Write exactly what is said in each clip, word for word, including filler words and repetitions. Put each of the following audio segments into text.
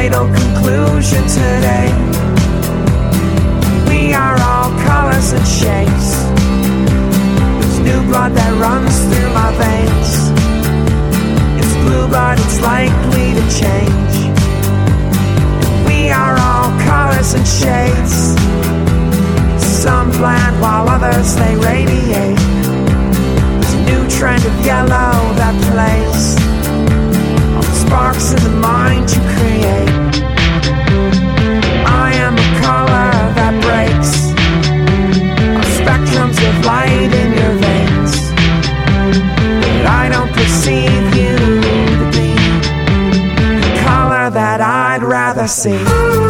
fatal conclusion today. We are all colors and shapes. There's new blood that runs through my veins. It's blue but it's likely to change. We are all colors and shades. Some bland while others they radiate. There's a new trend of yellow that plays all the sparks in the mind you create. I am a color that breaks all spectrums of light in your veins, but I don't perceive you to be the color that I'd rather see.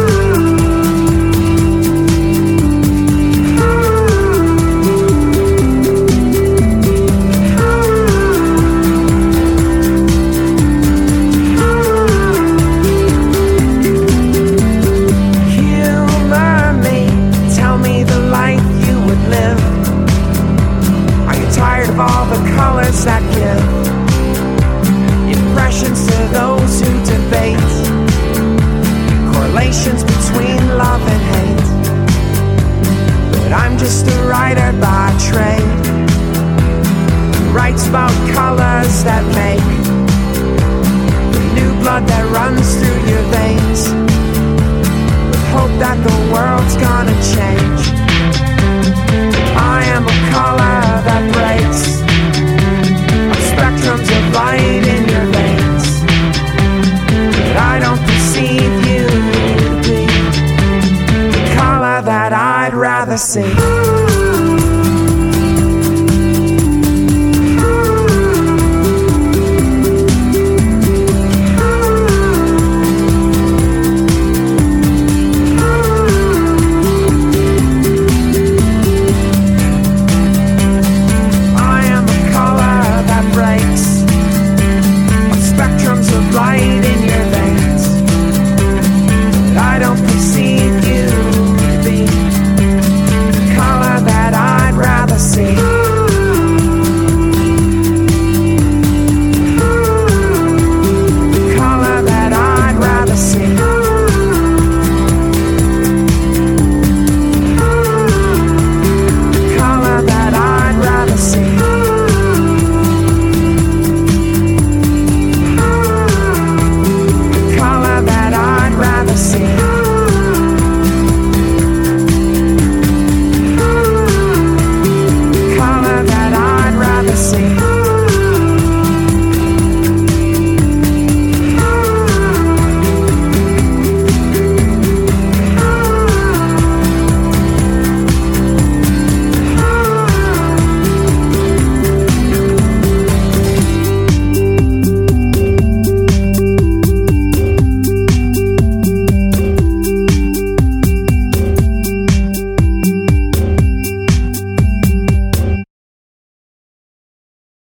That give impressions to those who debate correlations between love and hate. But I'm just a writer by trade who writes about colors that make the new blood that runs through your veins, with hope that the world's gonna change. I am a color that breaks spectrums of light in your veins, but I don't perceive you to be the color that I'd rather see.